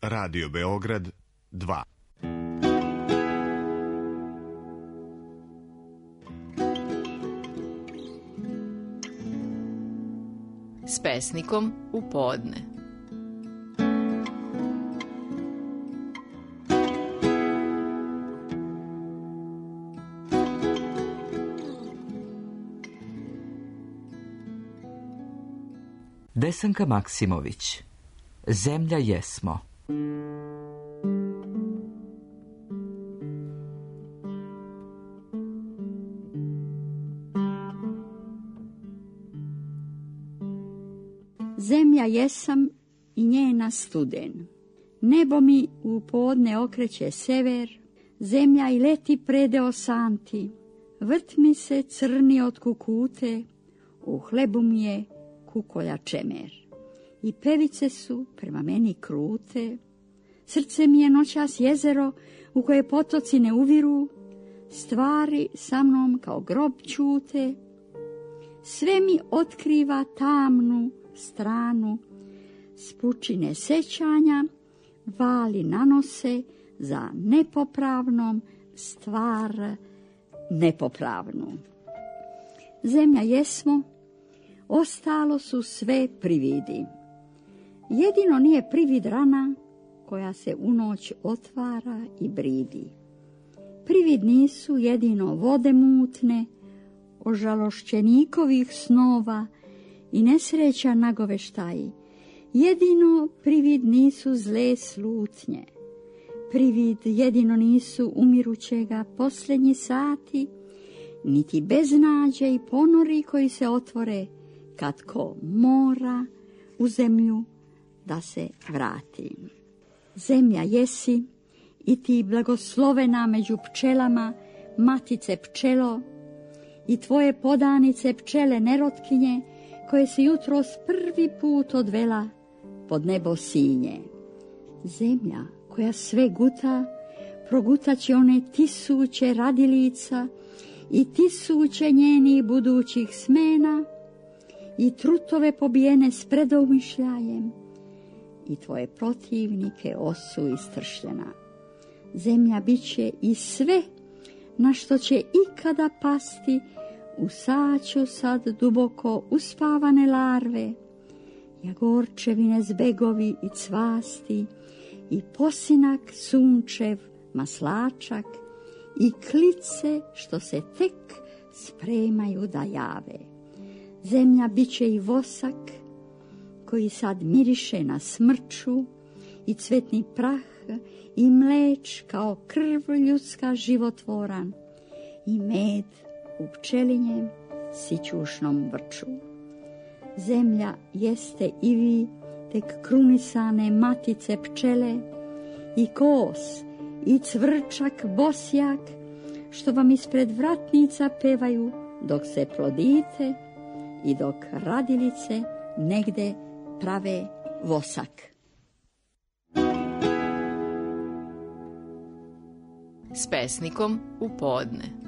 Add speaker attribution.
Speaker 1: Radio Beograd 2.
Speaker 2: S pesnikom u podne.
Speaker 3: Desanka Maksimović. Zemlja jesmo.
Speaker 4: Zemlja jesam i njena studen. Nebo mi u podne okreće sever, zemlja i leti predeo santi. Vrt mi se crni od kukute, u hlebu mi je kukolja čemer. I pevice su prema meni krute, srce mi je noćas jezero u koje potoci ne uviru, stvari sa mnom kao grob ćute, sve mi otkriva tamnu stranu, s pučine sećanja vali nanose za nepopravnom stvar nepopravnu. Zemlja jesmo, ostalo su sve prividi. Jedino nije privid rana koja se u noć otvara i bridi. Privid nisu jedino vode mutne, ožalošćenikovih snova i nesreća nagoveštaji. Jedino privid nisu zle slutnje. Privid jedino nisu umirućega posljednji sati, niti beznađe i ponori koji se otvore kad ko mora u zemlju da se vrati. Zemlja jesi i ti blagoslovena među pčelama, matice pčelo, i tvoje podanice pčele nerotkinje, koje se jutros prvi put odvela pod nebo sinje. Zemlja koja sve guta, progutat će one tisuće radilica i tisuće njenih budućih smena i trutove pobijene s predumišljajem i tvoje protivnike osu istršljena. Zemlja biće i sve na što će ikada pasti u saću sad duboko uspavane larve, jagorčevine zbegovi i cvasti i posinak sunčev maslačak i klice što se tek spremaju da jave. Zemlja biće i vosak koji sad miriše na smrču i cvetni prah i mleč kao krv ljudska životvoran i med u pčelinjem sićušnom vrču. Zemlja jeste i vi tek krunisane matice pčele i kos i cvrčak bosjak što vam ispred vratnica pevaju dok se plodite i dok radilice negde prave vosak.
Speaker 2: S pesnikom u podne.